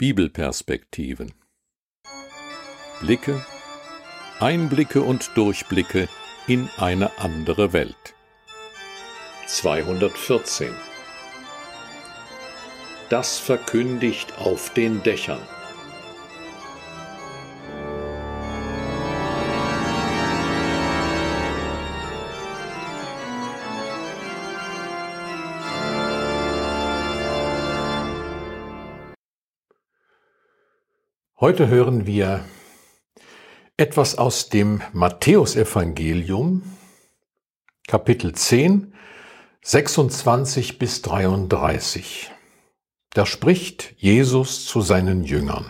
Bibelperspektiven. Blicke, Einblicke und Durchblicke in eine andere Welt. 214. Das verkündigt auf den Dächern. Heute hören wir etwas aus dem Matthäusevangelium, Kapitel 10, 26 bis 33. Da spricht Jesus zu seinen Jüngern.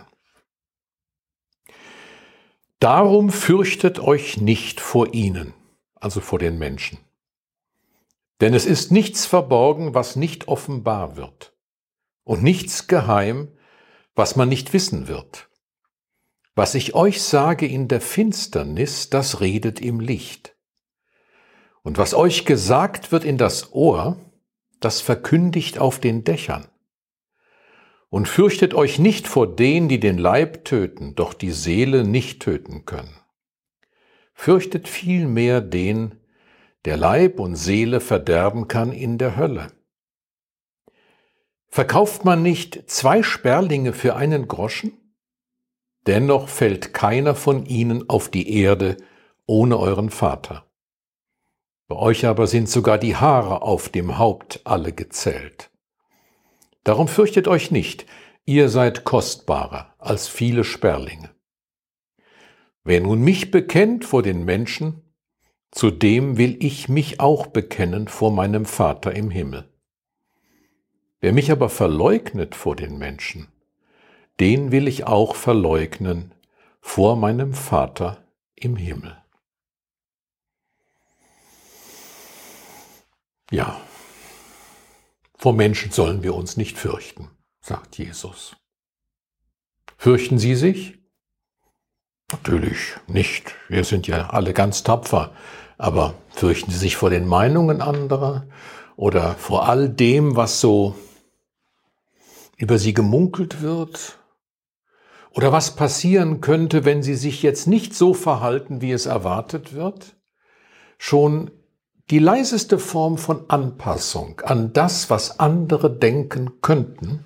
Darum fürchtet euch nicht vor ihnen, also vor den Menschen. Denn es ist nichts verborgen, was nicht offenbar wird, und nichts geheim, was man nicht wissen wird. Was ich euch sage in der Finsternis, das redet im Licht. Und was euch gesagt wird in das Ohr, das verkündigt auf den Dächern. Und fürchtet euch nicht vor denen, die den Leib töten, doch die Seele nicht töten können. Fürchtet vielmehr den, der Leib und Seele verderben kann in der Hölle. Verkauft man nicht 2 Sperlinge für einen Groschen? Dennoch fällt keiner von ihnen auf die Erde ohne euren Vater. Bei euch aber sind sogar die Haare auf dem Haupt alle gezählt. Darum fürchtet euch nicht, ihr seid kostbarer als viele Sperlinge. Wer nun mich bekennt vor den Menschen, zu dem will ich mich auch bekennen vor meinem Vater im Himmel. Wer mich aber verleugnet vor den Menschen, den will ich auch verleugnen vor meinem Vater im Himmel. Ja, vor Menschen sollen wir uns nicht fürchten, sagt Jesus. Fürchten Sie sich? Natürlich nicht. Wir sind ja alle ganz tapfer. Aber fürchten Sie sich vor den Meinungen anderer oder vor all dem, was so über Sie gemunkelt wird? Oder was passieren könnte, wenn Sie sich jetzt nicht so verhalten, wie es erwartet wird? Schon die leiseste Form von Anpassung an das, was andere denken könnten,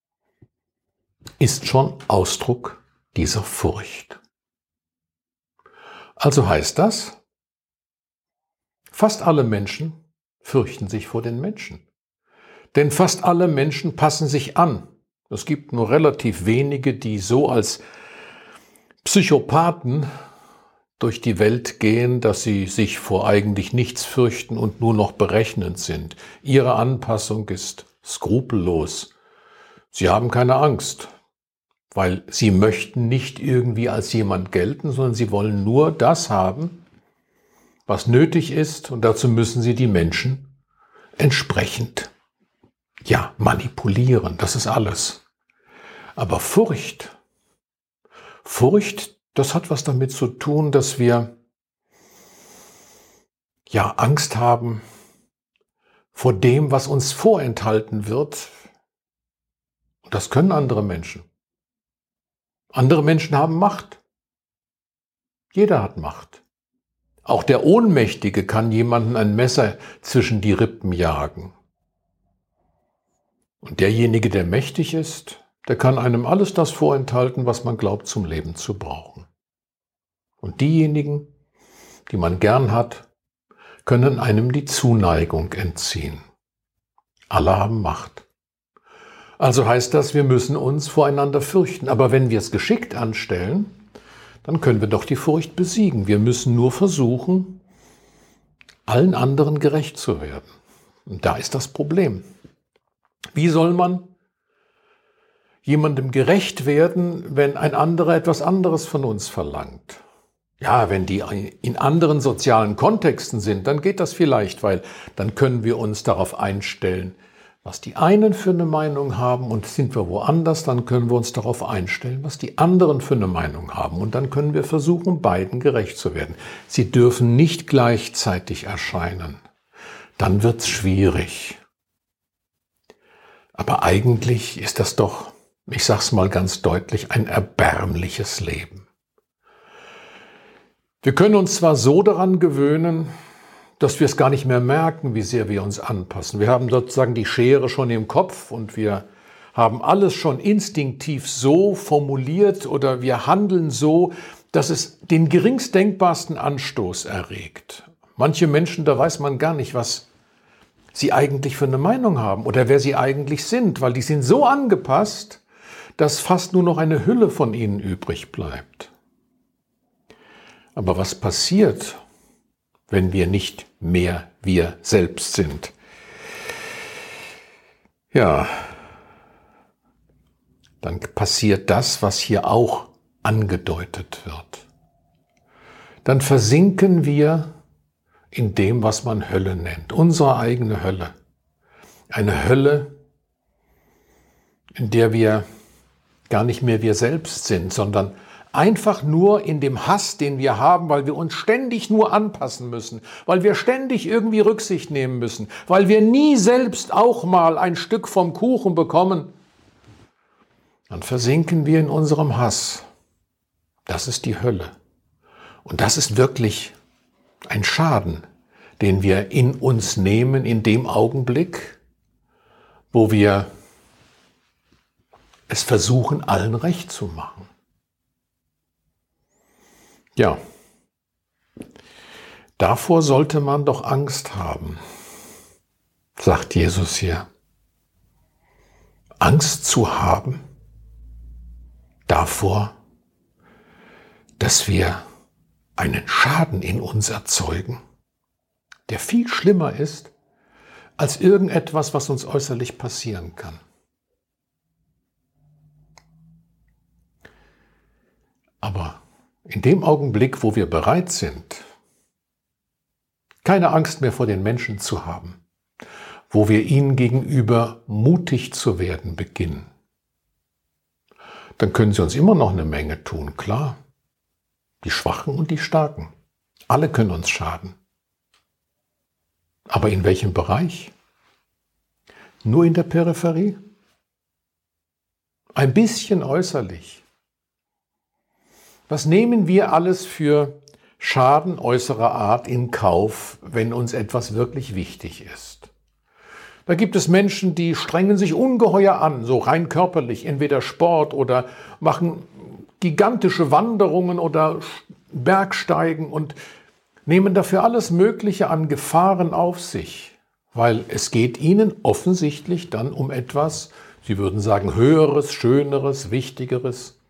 ist schon Ausdruck dieser Furcht. Also heißt das, fast alle Menschen fürchten sich vor den Menschen. Denn fast alle Menschen passen sich an. Es gibt nur relativ wenige, die so als Psychopathen durch die Welt gehen, dass sie sich vor eigentlich nichts fürchten und nur noch berechnend sind. Ihre Anpassung ist skrupellos. Sie haben keine Angst, weil sie möchten nicht irgendwie als jemand gelten, sondern sie wollen nur das haben, was nötig ist, und dazu müssen sie die Menschen entsprechend manipulieren, das ist alles. Aber Furcht, das hat was damit zu tun, dass wir Angst haben vor dem, was uns vorenthalten wird. Und das können andere Menschen. Andere Menschen haben Macht. Jeder hat Macht. Auch der Ohnmächtige kann jemanden ein Messer zwischen die Rippen jagen. Und derjenige, der mächtig ist, der kann einem alles das vorenthalten, was man glaubt, zum Leben zu brauchen. Und diejenigen, die man gern hat, können einem die Zuneigung entziehen. Alle haben Macht. Also heißt das, wir müssen uns voreinander fürchten. Aber wenn wir es geschickt anstellen, dann können wir doch die Furcht besiegen. Wir müssen nur versuchen, allen anderen gerecht zu werden. Und da ist das Problem. Wie soll man jemandem gerecht werden, wenn ein anderer etwas anderes von uns verlangt? Ja, wenn die in anderen sozialen Kontexten sind, dann geht das vielleicht, weil dann können wir uns darauf einstellen, was die einen für eine Meinung haben, und sind wir woanders, dann können wir uns darauf einstellen, was die anderen für eine Meinung haben, und dann können wir versuchen, beiden gerecht zu werden. Sie dürfen nicht gleichzeitig erscheinen. Dann wird's schwierig. Aber eigentlich ist das doch ich sag's mal ganz deutlich, ein erbärmliches Leben. Wir können uns zwar so daran gewöhnen, dass wir es gar nicht mehr merken, wie sehr wir uns anpassen. Wir haben sozusagen die Schere schon im Kopf und wir haben alles schon instinktiv so formuliert oder wir handeln so, dass es den geringst denkbarsten Anstoß erregt. Manche Menschen, da weiß man gar nicht, was sie eigentlich für eine Meinung haben oder wer sie eigentlich sind, weil die sind so angepasst, dass fast nur noch eine Hülle von ihnen übrig bleibt. Aber was passiert, wenn wir nicht mehr wir selbst sind? Ja, dann passiert das, was hier auch angedeutet wird. Dann versinken wir in dem, was man Hölle nennt, unsere eigene Hölle. Eine Hölle, in der wir gar nicht mehr wir selbst sind, sondern einfach nur in dem Hass, den wir haben, weil wir uns ständig nur anpassen müssen, weil wir ständig irgendwie Rücksicht nehmen müssen, weil wir nie selbst auch mal ein Stück vom Kuchen bekommen, dann versinken wir in unserem Hass. Das ist die Hölle. Und das ist wirklich ein Schaden, den wir in uns nehmen in dem Augenblick, wo wir es versuchen, allen recht zu machen. Ja, davor sollte man doch Angst haben, sagt Jesus hier. Angst zu haben davor, dass wir einen Schaden in uns erzeugen, der viel schlimmer ist als irgendetwas, was uns äußerlich passieren kann. Aber in dem Augenblick, wo wir bereit sind, keine Angst mehr vor den Menschen zu haben, wo wir ihnen gegenüber mutig zu werden beginnen, dann können sie uns immer noch eine Menge tun, klar. Die Schwachen und die Starken. Alle können uns schaden. Aber in welchem Bereich? Nur in der Peripherie? Ein bisschen äußerlich. Was nehmen wir alles für Schaden äußerer Art in Kauf, wenn uns etwas wirklich wichtig ist? Da gibt es Menschen, die strengen sich ungeheuer an, so rein körperlich, entweder Sport oder machen gigantische Wanderungen oder Bergsteigen und nehmen dafür alles Mögliche an Gefahren auf sich, weil es geht ihnen offensichtlich dann um etwas, sie würden sagen, Höheres, Schöneres, Wichtigeres.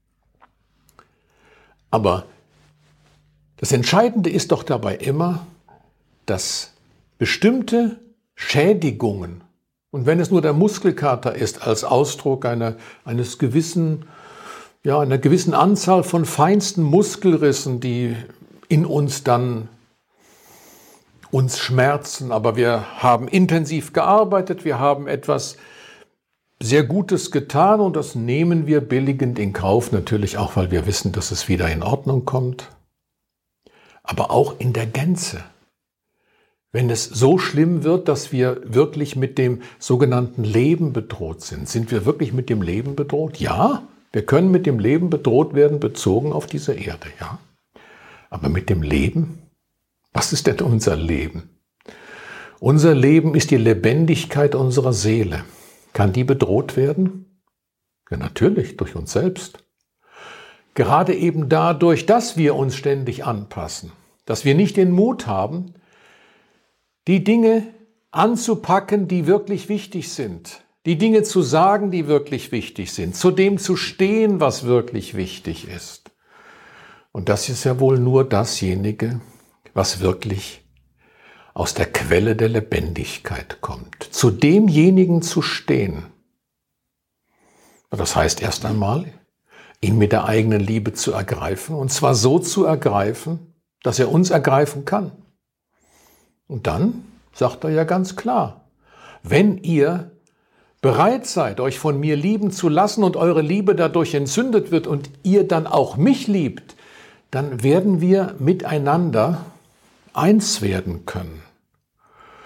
Aber das Entscheidende ist doch dabei immer, dass bestimmte Schädigungen, und wenn es nur der Muskelkater ist, als Ausdruck einer gewissen Anzahl von feinsten Muskelrissen, die in uns dann uns schmerzen, aber wir haben intensiv gearbeitet, wir haben etwas sehr Gutes getan und das nehmen wir billigend in Kauf, natürlich auch, weil wir wissen, dass es wieder in Ordnung kommt, aber auch in der Gänze. Wenn es so schlimm wird, dass wir wirklich mit dem sogenannten Leben bedroht sind. Sind wir wirklich mit dem Leben bedroht? Ja, wir können mit dem Leben bedroht werden, bezogen auf diese Erde, ja. Aber mit dem Leben? Was ist denn unser Leben? Unser Leben ist die Lebendigkeit unserer Seele. Kann die bedroht werden? Ja, natürlich, durch uns selbst. Gerade eben dadurch, dass wir uns ständig anpassen, dass wir nicht den Mut haben, die Dinge anzupacken, die wirklich wichtig sind, die Dinge zu sagen, die wirklich wichtig sind, zu dem zu stehen, was wirklich wichtig ist. Und das ist ja wohl nur dasjenige, was wirklich aus der Quelle der Lebendigkeit kommt. Zu demjenigen zu stehen. Das heißt erst einmal, ihn mit der eigenen Liebe zu ergreifen, und zwar so zu ergreifen, dass er uns ergreifen kann. Und dann sagt er ja ganz klar, wenn ihr bereit seid, euch von mir lieben zu lassen und eure Liebe dadurch entzündet wird und ihr dann auch mich liebt, dann werden wir miteinander eins werden können.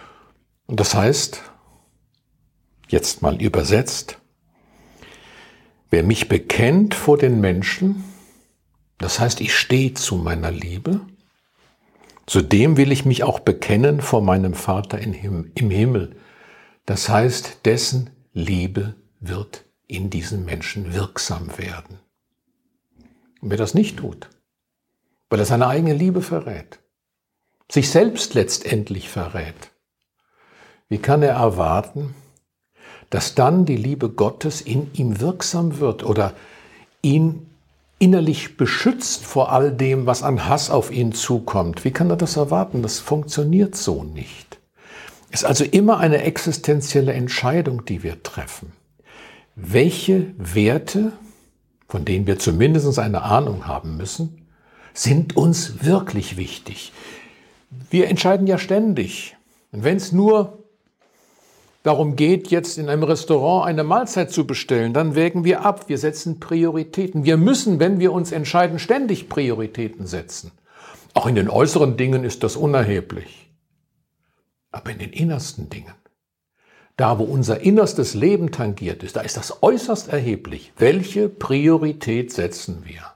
Und das heißt, jetzt mal übersetzt, Wer mich bekennt vor den Menschen, das heißt, ich stehe zu meiner Liebe, zu dem will ich mich auch bekennen vor meinem Vater im Himmel. Das heißt, dessen Liebe wird in diesen Menschen wirksam werden. Und wer das nicht tut, weil er seine eigene Liebe verrät, sich selbst letztendlich verrät, wie kann er erwarten, dass dann die Liebe Gottes in ihm wirksam wird oder ihn innerlich beschützt vor all dem, was an Hass auf ihn zukommt? Wie kann er das erwarten? Das funktioniert so nicht. Es ist also immer eine existenzielle Entscheidung, die wir treffen. Welche Werte, von denen wir zumindest eine Ahnung haben müssen, sind uns wirklich wichtig? Wir entscheiden ja ständig. Und wenn es nur darum geht, jetzt in einem Restaurant eine Mahlzeit zu bestellen, dann wägen wir ab, wir setzen Prioritäten. Wir müssen, wenn wir uns entscheiden, ständig Prioritäten setzen. Auch in den äußeren Dingen ist das unerheblich. Aber in den innersten Dingen, da wo unser innerstes Leben tangiert ist, da ist das äußerst erheblich. Welche Priorität setzen wir?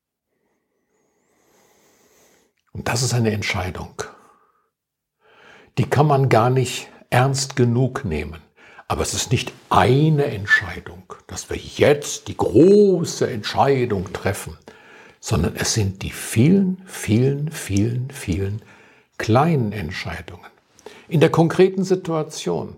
Und das ist eine Entscheidung. Die kann man gar nicht ernst genug nehmen. Aber es ist nicht eine Entscheidung, dass wir jetzt die große Entscheidung treffen, sondern es sind die vielen kleinen Entscheidungen. In der konkreten Situation.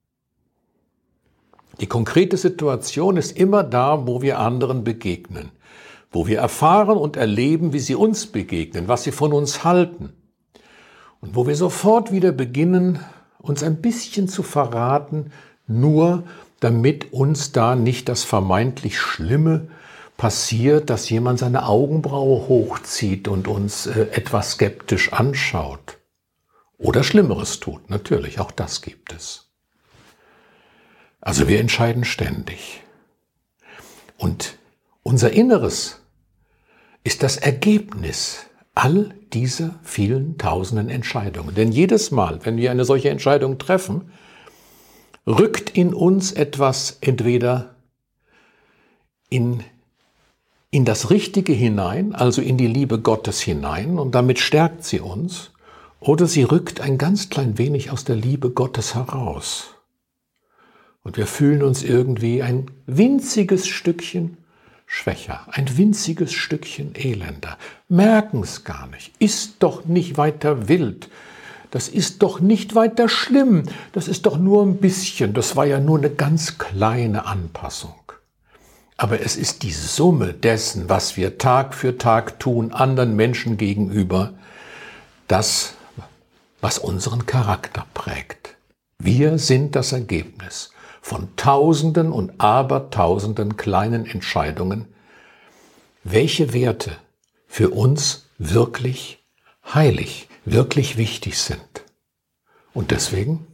Die konkrete Situation ist immer da, wo wir anderen begegnen, wo wir erfahren und erleben, wie sie uns begegnen, was sie von uns halten und wo wir sofort wieder beginnen, uns ein bisschen zu verraten, nur damit uns da nicht das vermeintlich Schlimme passiert, dass jemand seine Augenbraue hochzieht und uns etwas skeptisch anschaut. Oder Schlimmeres tut, natürlich, auch das gibt es. Also wir entscheiden ständig. Und unser Inneres ist das Ergebnis all dieser vielen tausenden Entscheidungen. Denn jedes Mal, wenn wir eine solche Entscheidung treffen, rückt in uns etwas entweder in das Richtige hinein, also in die Liebe Gottes hinein, und damit stärkt sie uns, oder sie rückt ein ganz klein wenig aus der Liebe Gottes heraus. Und wir fühlen uns irgendwie ein winziges Stückchen schwächer, ein winziges Stückchen elender, merken es gar nicht, ist doch nicht weiter wild, das ist doch nicht weiter schlimm, das ist doch nur ein bisschen, das war ja nur eine ganz kleine Anpassung. Aber es ist die Summe dessen, was wir Tag für Tag tun, anderen Menschen gegenüber, das, was unseren Charakter prägt. Wir sind das Ergebnis von Tausenden und Abertausenden kleinen Entscheidungen, welche Werte für uns wirklich heilig, wirklich wichtig sind. Und deswegen,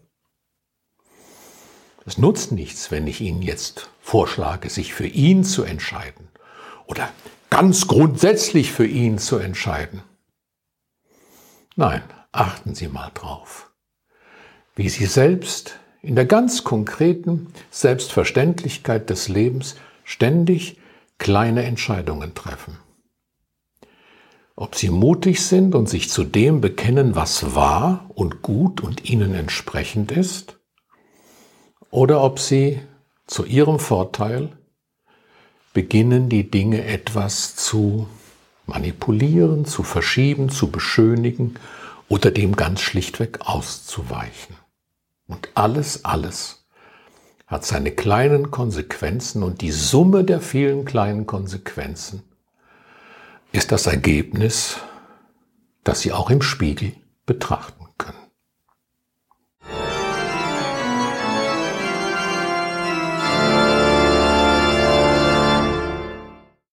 es nutzt nichts, wenn ich Ihnen jetzt vorschlage, sich für ihn zu entscheiden oder ganz grundsätzlich für ihn zu entscheiden. Nein, achten Sie mal drauf, wie Sie selbst in der ganz konkreten Selbstverständlichkeit des Lebens ständig kleine Entscheidungen treffen. Ob sie mutig sind und sich zu dem bekennen, was wahr und gut und ihnen entsprechend ist, oder ob sie zu ihrem Vorteil beginnen, die Dinge etwas zu manipulieren, zu verschieben, zu beschönigen oder dem ganz schlichtweg auszuweichen. Und alles hat seine kleinen Konsequenzen und die Summe der vielen kleinen Konsequenzen ist das Ergebnis, das Sie auch im Spiegel betrachten.